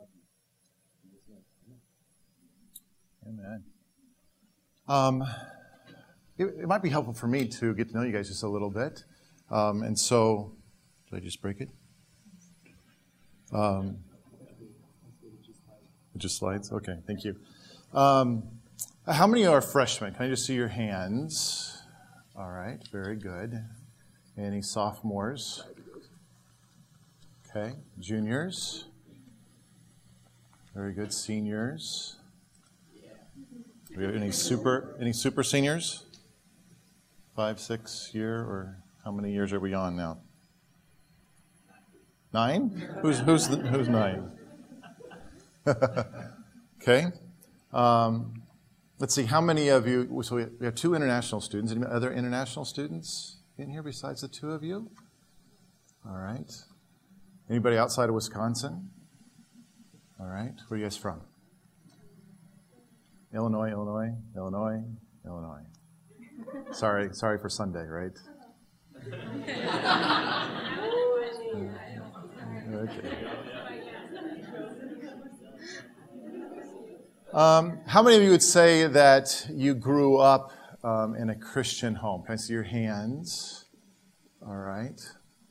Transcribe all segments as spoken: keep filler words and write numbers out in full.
Amen. Um, it, it might be helpful for me to get to know you guys just a little bit. Um, and so, did I just break it? Um, just slides? Okay, thank you. Um, how many are freshmen? Can I just see your hands? All right, very good. Any sophomores? Okay, juniors? Very good. Seniors? Do we have any super any super seniors? Five, six year, or how many years are we on now? Nine? Who's who's the, who's nine? Okay. Um, let's see. How many of you? So we have two international students. Any other international students in here besides the two of you? All right. Anybody outside of Wisconsin? All right. Where are you guys from? Illinois, Illinois, Illinois, Illinois. Sorry, sorry for Sunday, right? Okay. Um, how many of you would say that you grew up um, in a Christian home? Can I see your hands? All right.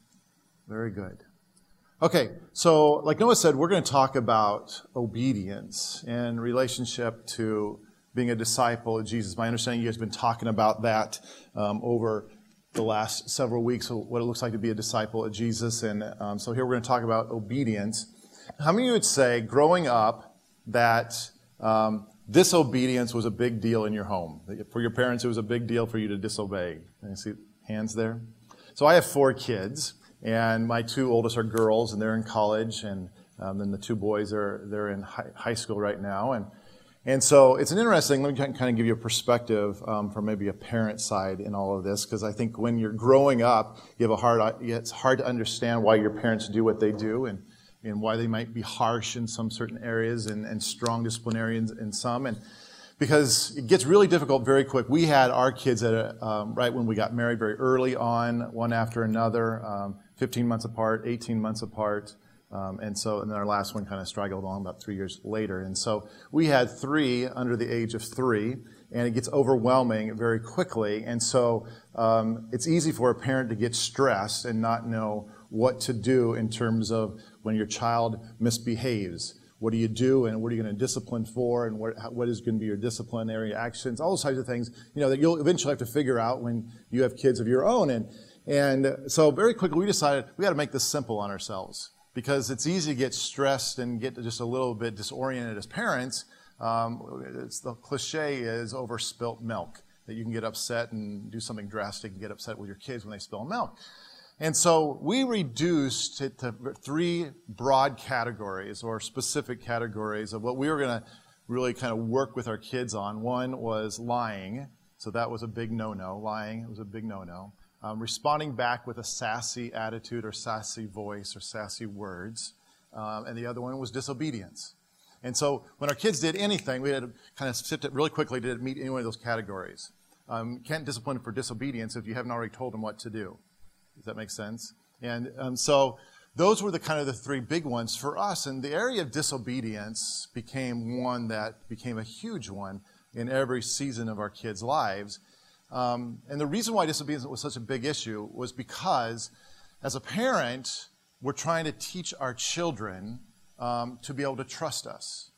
Very good. Okay, so like Noah said, we're going to talk about obedience in relationship to being a disciple of Jesus. My understanding you guys have been talking about that um, over the last several weeks, what it looks like to be a disciple of Jesus. And um, so here we're going to talk about obedience. How many of you would say, growing up, that um, disobedience was a big deal in your home? For your parents, it was a big deal for you to disobey. Can you see hands there? So I have four kids. And my two oldest are girls, and they're in college, and um, then the two boys are they're in high, high school right now, and and so it's an interesting. Let me kind of give you a perspective um, from maybe a parent side in all of this, because I think when you're growing up, you have a hard. It's hard to understand why your parents do what they do, and and why they might be harsh in some certain areas, and, and strong disciplinarians in some, and because it gets really difficult very quick. We had our kids at a, um, right when we got married, very early on, one after another. Um, fifteen months apart, eighteen months apart, um, and so and then our last one kind of straggled on about three years later. And so we had three under the age of three, and it gets overwhelming very quickly. And so um, it's easy for a parent to get stressed and not know what to do in terms of when your child misbehaves. What do you do, and what are you going to discipline for, and what what is going to be your disciplinary actions? All those types of things, you know, that you'll eventually have to figure out when you have kids of your own. And And so very quickly we decided we got to make this simple on ourselves, because it's easy to get stressed and get just a little bit disoriented as parents. Um, it's the cliche is over spilt milk, that you can get upset and do something drastic and get upset with your kids when they spill milk. And so we reduced it to three broad categories or specific categories of what we were going to really kind of work with our kids on. One was lying. So that was a big no-no. Lying was a big no-no. Um, responding back with a sassy attitude or sassy voice or sassy words. Um, and the other one was disobedience. And so when our kids did anything, we had to kind of sift it really quickly. Did it meet any one of those categories? Um, can't discipline for disobedience if you haven't already told them what to do. Does that make sense? And um, so those were the kind of the three big ones for us. And the area of disobedience became one that became a huge one in every season of our kids' lives. Um, and the reason why disobedience was such a big issue was because, as a parent, we're trying to teach our children um, to be able to trust us.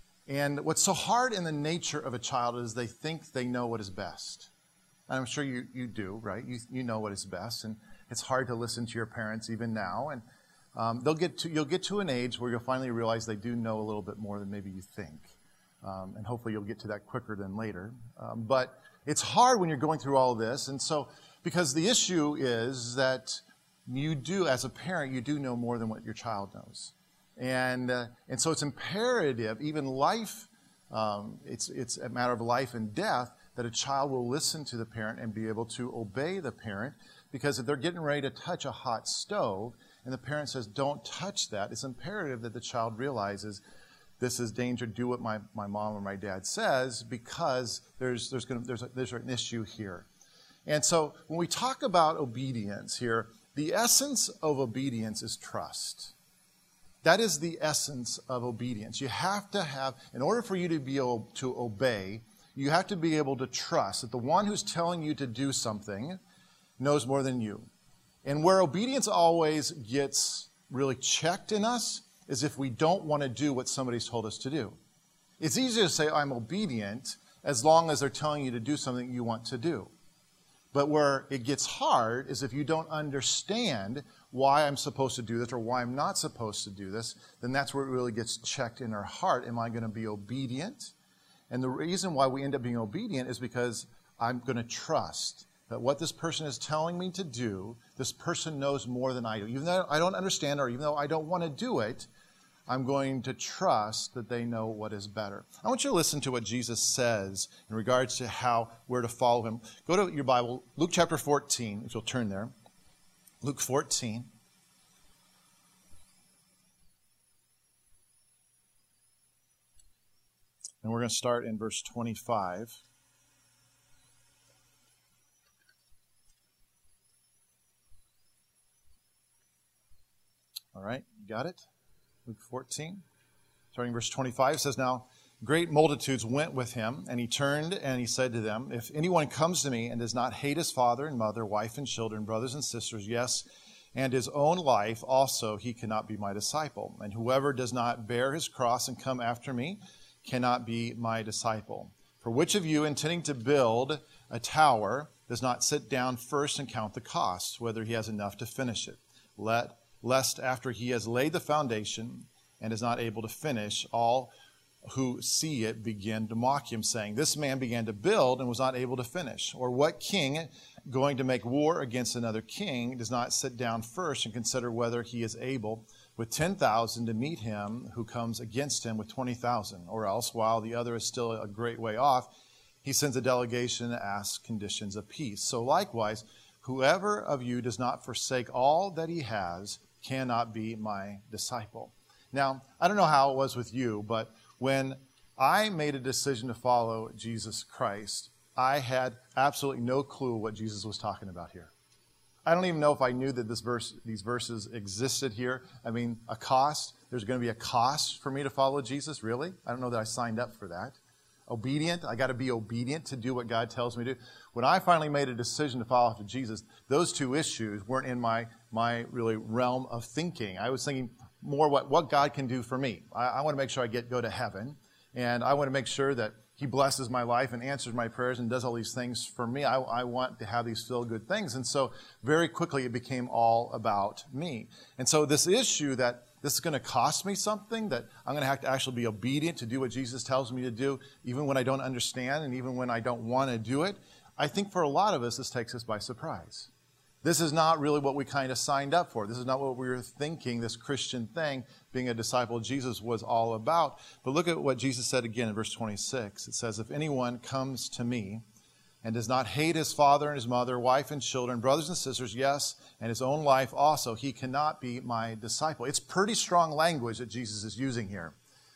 And what's so hard in the nature of a child is they think they know what is best. And I'm sure you, you do, right? You, you know what is best. And it's hard to listen to your parents even now. And um, they'll get to, you'll get to an age where you'll finally realize they do know a little bit more than maybe you think. Um, and hopefully you'll get to that quicker than later. Um, but it's hard when you're going through all of this. And so, because the issue is that you do, as a parent, you do know more than what your child knows. And uh, and so it's imperative, even life, um, it's it's a matter of life and death, that a child will listen to the parent and be able to obey the parent. Because if they're getting ready to touch a hot stove and the parent says, don't touch that, it's imperative that the child realizes this is danger, do what my, my mom or my dad says, because there's there's gonna, there's a, there's an issue here. And so when we talk about obedience here, the essence of obedience is trust. That is the essence of obedience. You have to have, in order for you to be able to obey, you have to be able to trust that the one who's telling you to do something knows more than you. And where obedience always gets really checked in us is if we don't want to do what somebody's told us to do. It's easy to say, I'm obedient, as long as they're telling you to do something you want to do. But where it gets hard is if you don't understand why I'm supposed to do this or why I'm not supposed to do this, then that's where it really gets checked in our heart. Am I going to be obedient? And the reason why we end up being obedient is because I'm going to trust that what this person is telling me to do, this person knows more than I do. Even though I don't understand or even though I don't want to do it, I'm going to trust that they know what is better. I want you to listen to what Jesus says in regards to how we're to follow him. Go to your Bible, Luke chapter fourteen, if you'll turn there. Luke fourteen. And we're going to start in verse twenty-five. All right, you got it? Luke fourteen, starting verse twenty-five, says, Now great multitudes went with him, and he turned and he said to them, If anyone comes to me and does not hate his father and mother, wife and children, brothers and sisters, yes, and his own life also, he cannot be my disciple. And whoever does not bear his cross and come after me cannot be my disciple. For which of you, intending to build a tower, does not sit down first and count the cost, whether he has enough to finish it? Let lest after he has laid the foundation and is not able to finish, all who see it begin to mock him, saying, This man began to build and was not able to finish. Or what king, going to make war against another king, does not sit down first and consider whether he is able with ten thousand to meet him who comes against him with twenty thousand? Or else, while the other is still a great way off, he sends a delegation to ask conditions of peace. So likewise, whoever of you does not forsake all that he has cannot be my disciple. Now, I don't know how it was with you, but when I made a decision to follow Jesus Christ, I had absolutely no clue what Jesus was talking about here. I don't even know if I knew that this verse, these verses existed here. I mean, a cost. There's going to be a cost for me to follow Jesus, really? I don't know that I signed up for that. Obedient. I got to be obedient to do what God tells me to do. When I finally made a decision to follow after Jesus, those two issues weren't in my, my really realm of thinking. I was thinking more what, what God can do for me. I, I want to make sure I get go to heaven, and I want to make sure that he blesses my life and answers my prayers and does all these things for me. I, I want to have these feel-good things. And so very quickly it became all about me. And so this issue that this is going to cost me something, that I'm going to have to actually be obedient to do what Jesus tells me to do, even when I don't understand and even when I don't want to do it. I think for a lot of us, this takes us by surprise. This is not really what we kind of signed up for. This is not what we were thinking this Christian thing, being a disciple of Jesus, was all about. But look at what Jesus said again in verse twenty-six. It says, If anyone comes to me and does not hate his father and his mother, wife and children, brothers and sisters, yes, and his own life also, he cannot be my disciple. It's pretty strong language that Jesus is using here.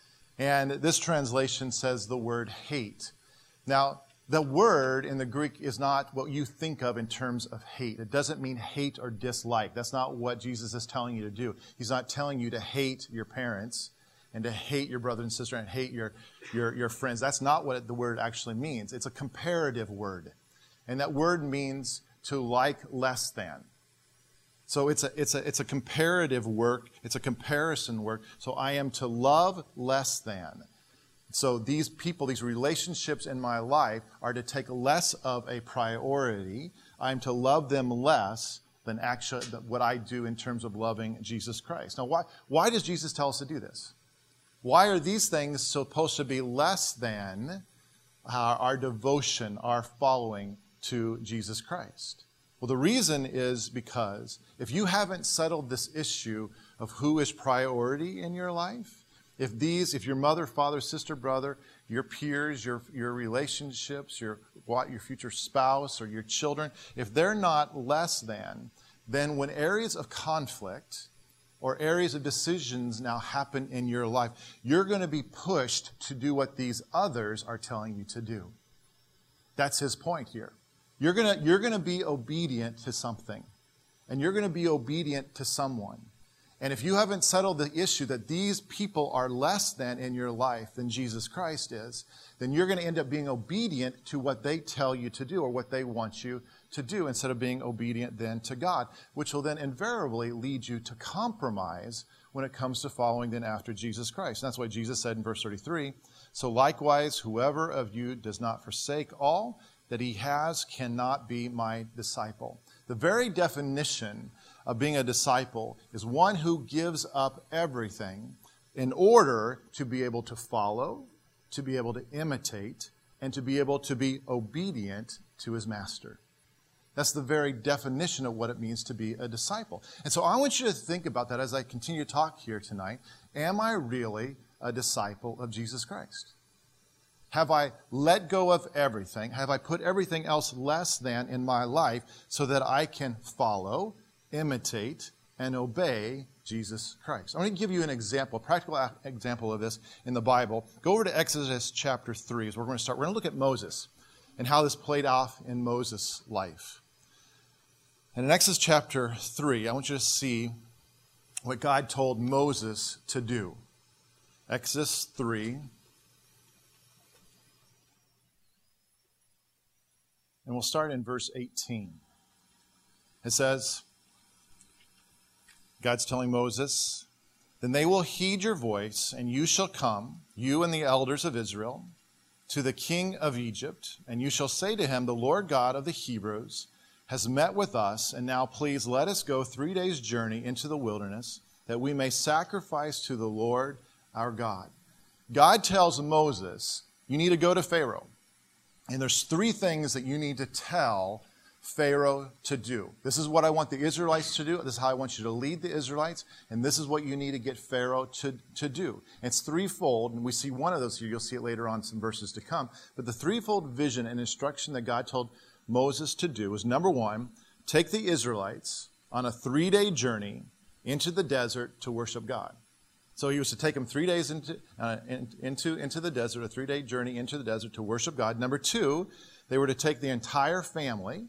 And this translation says the word hate. Now, the word in the Greek is not what you think of in terms of hate. It doesn't mean hate or dislike. That's not what Jesus is telling you to do. He's not telling you to hate your parents and to hate your brother and sister and hate your, your, your friends. That's not what the word actually means. It's a comparative word. And that word means to like less than. So it's a, it's a, it's a comparative work. It's a comparison work. So I am to love less than. So these people, these relationships in my life are to take less of a priority. I'm to love them less than actually what I do in terms of loving Jesus Christ. Now, why, why does Jesus tell us to do this? Why are these things supposed to be less than our, our devotion, our following to Jesus Christ? Well, the reason is because if you haven't settled this issue of who is priority in your life, If these, if your mother, father, sister, brother, your peers, your, your relationships, your, what, your future spouse or your children, if they're not less than, then when areas of conflict or areas of decisions now happen in your life, you're going to be pushed to do what these others are telling you to do. That's his point here. You're going to, you're going to be obedient to something, and you're going to be obedient to someone. And if you haven't settled the issue that these people are less than in your life than Jesus Christ is, then you're going to end up being obedient to what they tell you to do or what they want you to do instead of being obedient then to God, which will then invariably lead you to compromise when it comes to following then after Jesus Christ. And that's what Jesus said in verse thirty-three. So likewise, whoever of you does not forsake all that he has cannot be my disciple. The very definition of being a disciple is one who gives up everything in order to be able to follow, to be able to imitate, and to be able to be obedient to his master. That's the very definition of what it means to be a disciple. And so I want you to think about that as I continue to talk here tonight. Am I really a disciple of Jesus Christ? Have I let go of everything? Have I put everything else less than in my life so that I can follow, imitate, and obey Jesus Christ? I want to give you an example, a practical example of this in the Bible. Go over to Exodus chapter three is where we're going to start. We're going to look at Moses and how this played out in Moses' life. And in Exodus chapter three, I want you to see what God told Moses to do. Exodus three. And we'll start in verse eighteen. It says, God's telling Moses, then they will heed your voice, and you shall come, you and the elders of Israel, to the king of Egypt, and you shall say to him, the Lord God of the Hebrews has met with us, and now please let us go three days' journey into the wilderness, that we may sacrifice to the Lord our God. God tells Moses, you need to go to Pharaoh. And there's three things that you need to tell Pharaoh to do. This is what I want the Israelites to do. This is how I want you to lead the Israelites. And this is what you need to get Pharaoh to, to do. And it's threefold, and we see one of those here. You'll see it later on in some verses to come. But the threefold vision and instruction that God told Moses to do is, number one, take the Israelites on a three-day journey into the desert to worship God. So he was to take them three days into, uh, in, into, into the desert, a three-day journey into the desert to worship God. Number two, they were to take the entire family.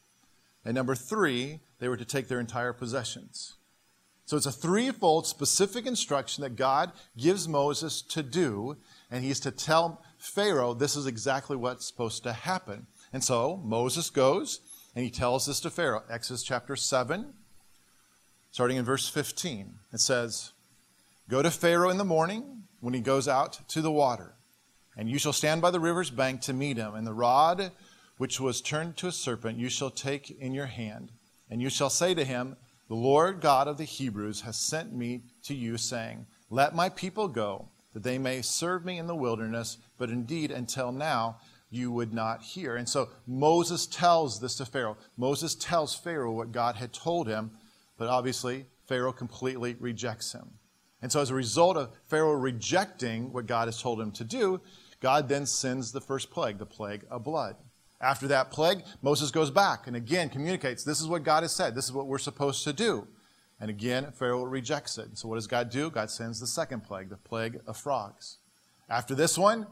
And number three, they were to take their entire possessions. So it's a threefold specific instruction that God gives Moses to do, and he's to tell Pharaoh this is exactly what's supposed to happen. And so Moses goes, and he tells this to Pharaoh. Exodus chapter seven, starting in verse fifteen, it says, go to Pharaoh in the morning when he goes out to the water, and you shall stand by the river's bank to meet him, and the rod which was turned to a serpent you shall take in your hand, and you shall say to him, the Lord God of the Hebrews has sent me to you, saying, let my people go, that they may serve me in the wilderness, but indeed until now you would not hear. And so Moses tells this to Pharaoh. Moses tells Pharaoh what God had told him, but obviously Pharaoh completely rejects him. And so as a result of Pharaoh rejecting what God has told him to do, God then sends the first plague, the plague of blood. After that plague, Moses goes back and again communicates, this is what God has said, this is what we're supposed to do. And again, Pharaoh rejects it. So what does God do? God sends the second plague, the plague of frogs. After this one,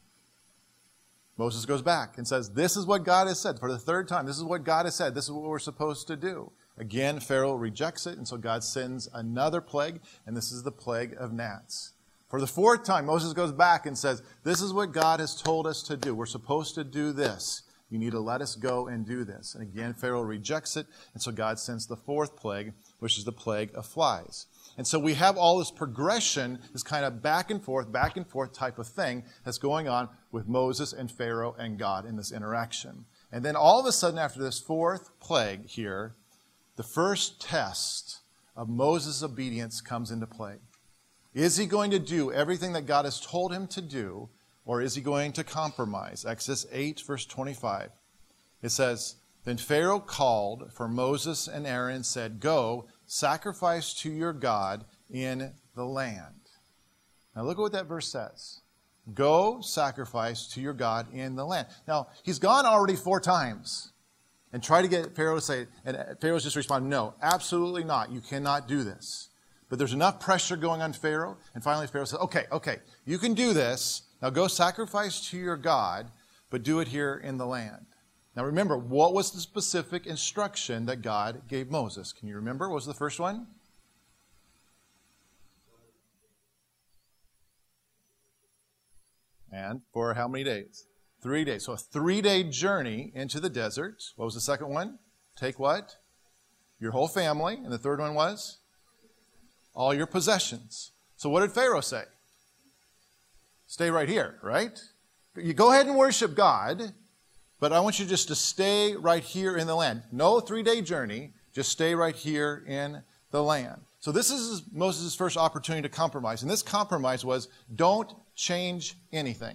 Moses goes back and says, this is what God has said. For the third time, this is what God has said. This is what we're supposed to do. Again, Pharaoh rejects it, and so God sends another plague, and this is the plague of gnats. For the fourth time, Moses goes back and says, this is what God has told us to do. We're supposed to do this. You need to let us go and do this. And again, Pharaoh rejects it, and so God sends the fourth plague, which is the plague of flies. And so we have all this progression, this kind of back and forth, back and forth type of thing that's going on with Moses and Pharaoh and God in this interaction. And then all of a sudden, after this fourth plague here, the first test of Moses' obedience comes into play. Is he going to do everything that God has told him to do, or is he going to compromise? Exodus eight, verse twenty-five. It says, then Pharaoh called for Moses and Aaron and said, go, sacrifice to your God in the land. Now look at what that verse says. Go, sacrifice to your God in the land. Now, he's gone already four times and tried to get Pharaoh to say, and Pharaoh's just responded, no, absolutely not. You cannot do this. But there's enough pressure going on Pharaoh, and finally Pharaoh says, okay, okay, you can do this. Now go sacrifice to your God, but do it here in the land. Now remember, what was the specific instruction that God gave Moses? Can you remember? What was the first one? And for how many days? Three days. So a three-day journey into the desert. What was the second one? Take what? Your whole family. And the third one was? All your possessions. So what did Pharaoh say? Stay right here, right? You go ahead and worship God, but I want you just to stay right here in the land. No three-day journey. Just stay right here in the land. So this is Moses' first opportunity to compromise. And this compromise was, don't change anything.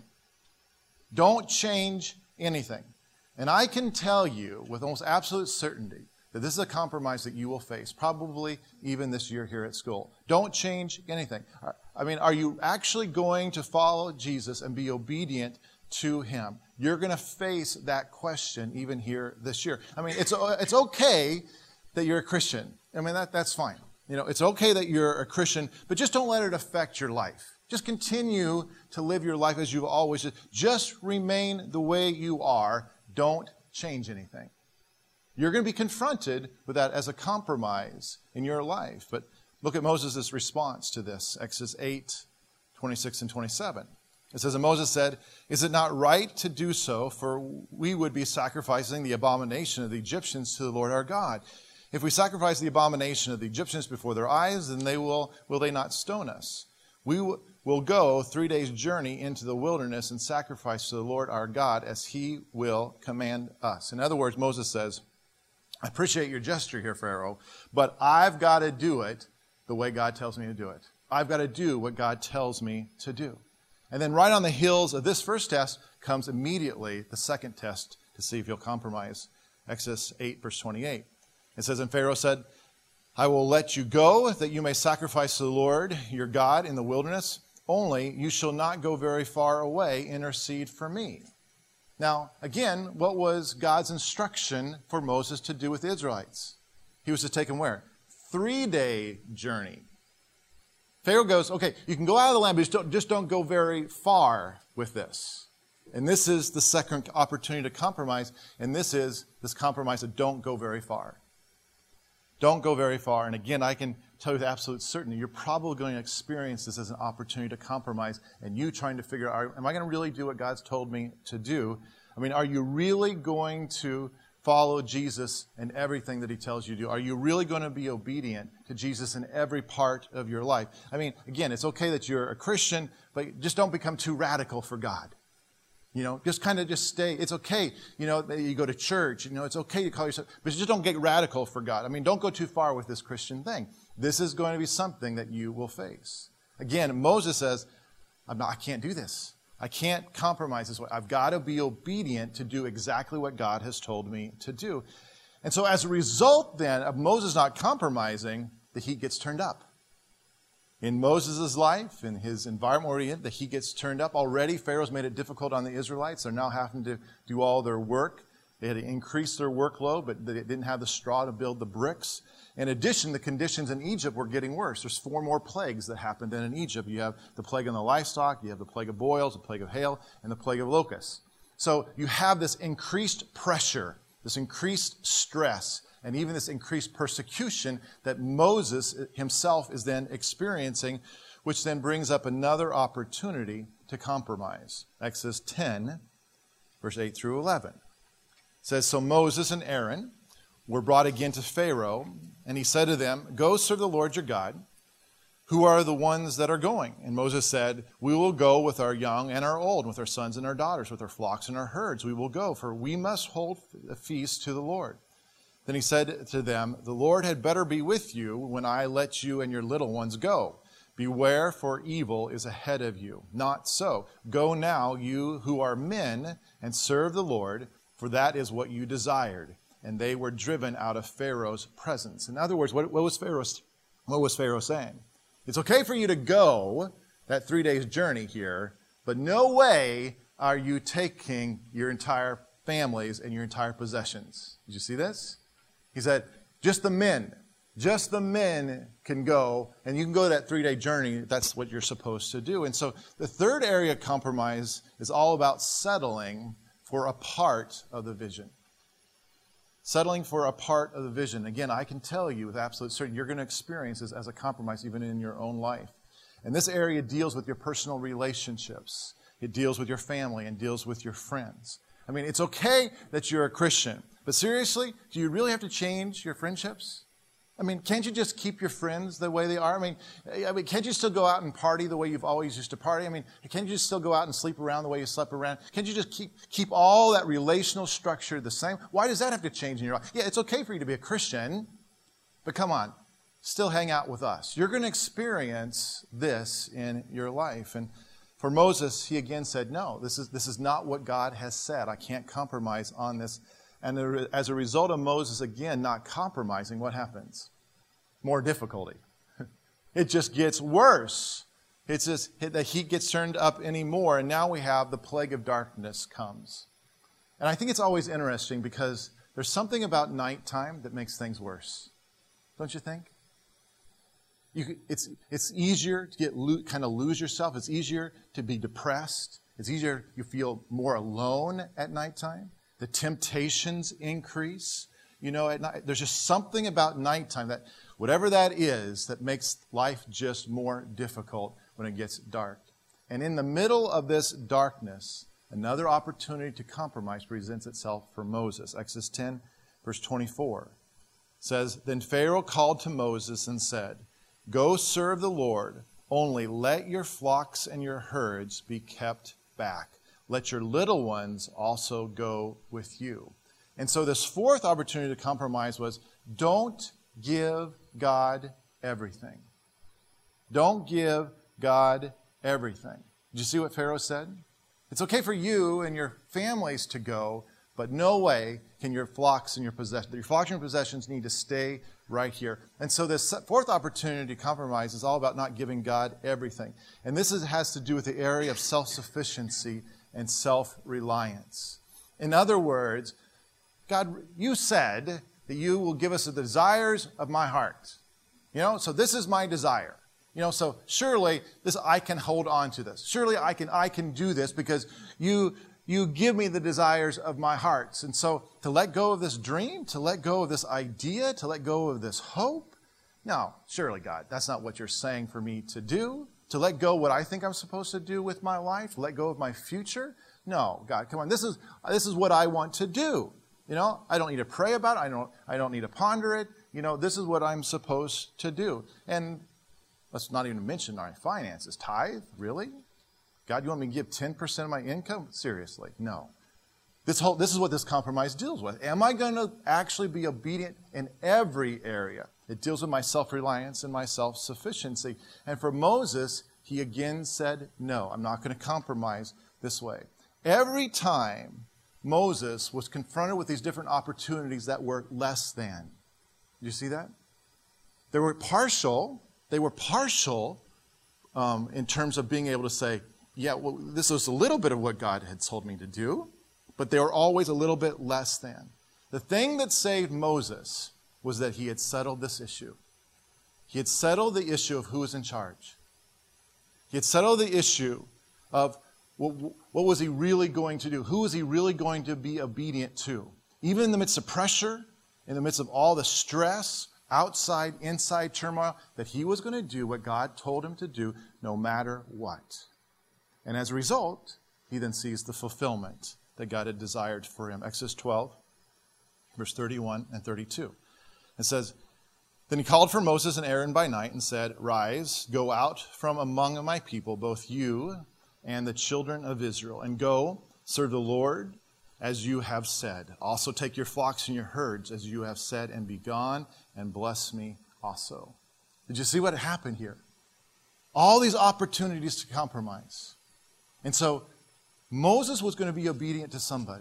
Don't change anything. And I can tell you with almost absolute certainty that this is a compromise that you will face, probably even this year here at school. Don't change anything. I mean, are you actually going to follow Jesus and be obedient to him? You're going to face that question even here this year. I mean, it's, it's okay that you're a Christian. I mean, that, that's fine. You know, it's okay that you're a Christian, but just don't let it affect your life. Just continue to live your life as you've always done. Just remain the way you are. Don't change anything. You're going to be confronted with that as a compromise in your life. But look at Moses' response to this. Exodus eight, twenty-six and twenty-seven. It says, and Moses said, is it not right to do so? For we would be sacrificing the abomination of the Egyptians to the Lord our God. If we sacrifice the abomination of the Egyptians before their eyes, then they will, will they not stone us? We w- will go three days' journey into the wilderness and sacrifice to the Lord our God as he will command us. In other words, Moses says, I appreciate your gesture here, Pharaoh, but I've got to do it the way God tells me to do it. I've got to do what God tells me to do. And then right on the heels of this first test comes immediately the second test to see if you'll compromise. Exodus eight, verse twenty-eight. It says, and Pharaoh said, I will let you go that you may sacrifice to the Lord your God in the wilderness. Only you shall not go very far away. Intercede for me. Now, again, what was God's instruction for Moses to do with the Israelites? He was to take them where? Three-day journey. Pharaoh goes, okay, you can go out of the land, but just don't, just don't go very far with this. And this is the second opportunity to compromise, and this is this compromise of don't go very far. Don't go very far. And again, I can tell you with absolute certainty, you're probably going to experience this as an opportunity to compromise and you trying to figure out, am I going to really do what God's told me to do? I mean, are you really going to follow Jesus in everything that he tells you to do? Are you really going to be obedient to Jesus in every part of your life? I mean, again, it's okay that you're a Christian, but just don't become too radical for God. You know, just kind of just stay. It's okay, you know, you go to church, you know, it's okay to call yourself, but just don't get radical for God. I mean, don't go too far with this Christian thing. This is going to be something that you will face. Again, Moses says, I'm not, I can't do this. I can't compromise this way. I've got to be obedient to do exactly what God has told me to do. And so as a result then of Moses not compromising, the heat gets turned up. In Moses' life, in his environment where he is, the heat gets turned up. Already, Pharaoh's made it difficult on the Israelites. They're now having to do all their work. They had to increase their workload, but they didn't have the straw to build the bricks. In addition, the conditions in Egypt were getting worse. There's four more plagues that happened than in Egypt. You have the plague on the livestock, you have the plague of boils, the plague of hail, and the plague of locusts. So you have this increased pressure, this increased stress, and even this increased persecution that Moses himself is then experiencing, which then brings up another opportunity to compromise. Exodus ten, verse eight through eleven. It says, so Moses and Aaron were brought again to Pharaoh, and he said to them, go serve the Lord your God. Who are the ones that are going? And Moses said, we will go with our young and our old, with our sons and our daughters, with our flocks and our herds. We will go, for we must hold a feast to the Lord. Then he said to them, the Lord had better be with you when I let you and your little ones go. Beware, for evil is ahead of you. Not so. Go now, you who are men, and serve the Lord, for that is what you desired. And they were driven out of Pharaoh's presence. In other words, what, what was Pharaoh, what was Pharaoh saying? It's okay for you to go that three days journey here, but no way are you taking your entire families and your entire possessions. Did you see this? He said, just the men, just the men can go, and you can go that three-day journey. That's what you're supposed to do. And so the third area of compromise is all about settling for a part of the vision. Settling for a part of the vision. Again, I can tell you with absolute certainty, you're going to experience this as a compromise even in your own life. And this area deals with your personal relationships. It deals with your family and deals with your friends. I mean, it's okay that you're a Christian, but seriously, do you really have to change your friendships? I mean, can't you just keep your friends the way they are? I mean, I mean, can't you still go out and party the way you've always used to party? I mean, can't you just still go out and sleep around the way you slept around? Can't you just keep keep all that relational structure the same? Why does that have to change in your life? Yeah, it's okay for you to be a Christian, but come on, still hang out with us. You're going to experience this in your life. And for Moses, he again said, no, this is, this is not what God has said. I can't compromise on this. And as a result of Moses, again, not compromising, what happens? More difficulty. It just gets worse. It's just the heat gets turned up anymore, and now we have the plague of darkness comes. And I think it's always interesting because there's something about nighttime that makes things worse. Don't you think? You, it's, it's easier to get kind of lose yourself. It's easier to be depressed. It's easier, you feel more alone at nighttime. The temptations increase. You know, at night, there's just something about nighttime that, whatever that is, that makes life just more difficult when it gets dark. And in the middle of this darkness, another opportunity to compromise presents itself for Moses. Exodus ten, verse twenty-four says, Then Pharaoh called to Moses and said, Go serve the Lord, only let your flocks and your herds be kept back. Let your little ones also go with you. And so this fourth opportunity to compromise was, don't give God everything. Don't give God everything. Did you see what Pharaoh said? It's okay for you and your families to go, but no way can your flocks and your possessions, your flocks and your possessions need to stay right here. And so this fourth opportunity to compromise is all about not giving God everything. And this is, has to do with the area of self-sufficiency and self-reliance. In other words, God, you said that you will give us the desires of my heart. You know, so this is my desire. You know, so surely this I can hold on to this. Surely I can I can do this because you you give me the desires of my heart. And so to let go of this dream, to let go of this idea, to let go of this hope, no, surely God, that's not what you're saying for me to do. To let go what I think I'm supposed to do with my life, to let go of my future. No, God, come on. This is this is what I want to do. You know, I don't need to pray about it. I don't I don't need to ponder it. You know, this is what I'm supposed to do. And let's not even mention my finances. Tithe? Really? God, you want me to give ten percent of my income? Seriously, no. This whole this is what this compromise deals with. Am I going to actually be obedient in every area? It deals with my self-reliance and my self-sufficiency. And for Moses, he again said, no, I'm not going to compromise this way. Every time Moses was confronted with these different opportunities that were less than. Do you see that? They were partial. They were partial um, in terms of being able to say, yeah, well, this was a little bit of what God had told me to do, but they were always a little bit less than. The thing that saved Moses was that he had settled this issue. He had settled the issue of who was in charge. He had settled the issue of what, what was he really going to do? Who was he really going to be obedient to? Even in the midst of pressure, in the midst of all the stress, outside, inside turmoil, that he was going to do what God told him to do no matter what. And as a result, he then sees the fulfillment that God had desired for him. Exodus twelve, verse thirty-one and thirty-two. It says, Then he called for Moses and Aaron by night and said, Rise, go out from among my people, both you and the children of Israel, and go serve the Lord as you have said. Also take your flocks and your herds as you have said, and be gone, and bless me also. Did you see what happened here? All these opportunities to compromise. And so Moses was going to be obedient to somebody.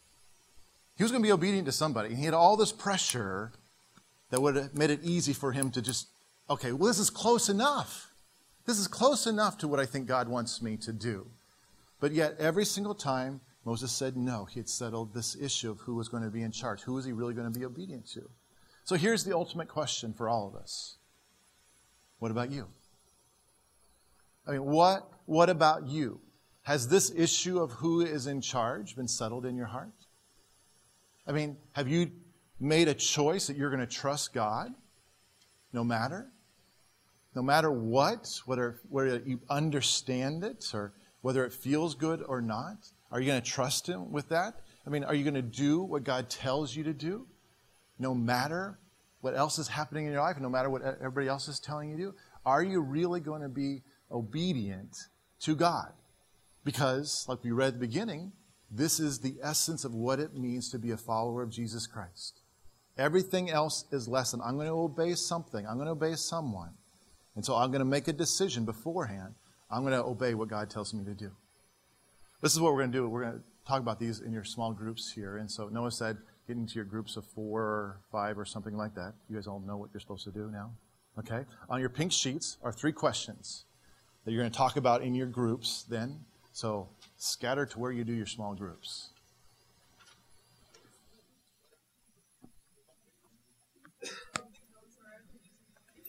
He was going to be obedient to somebody. And he had all this pressure that would have made it easy for him to just, okay, well, this is close enough. This is close enough to what I think God wants me to do. But yet, every single time, Moses said no. He had settled this issue of who was going to be in charge. Who was he really going to be obedient to? So here's the ultimate question for all of us. What about you? I mean, what, what about you? Has this issue of who is in charge been settled in your heart? I mean, have you made a choice that you're going to trust God no matter? No matter what, whether, whether you understand it or whether it feels good or not? Are you going to trust him with that? I mean, are you going to do what God tells you to do, no matter what else is happening in your life, no matter what everybody else is telling you to do? Are you really going to be obedient to God? Because, like we read at the beginning, this is the essence of what it means to be a follower of Jesus Christ. Everything else is lesson. I'm going to obey something. I'm going to obey someone. And so I'm going to make a decision beforehand. I'm going to obey what God tells me to do. This is what we're going to do. We're going to talk about these in your small groups here. And so Noah said, get into your groups of four or five or something like that. You guys all know what you're supposed to do now. Okay? On your pink sheets are three questions that you're going to talk about in your groups then. So scatter to where you do your small groups.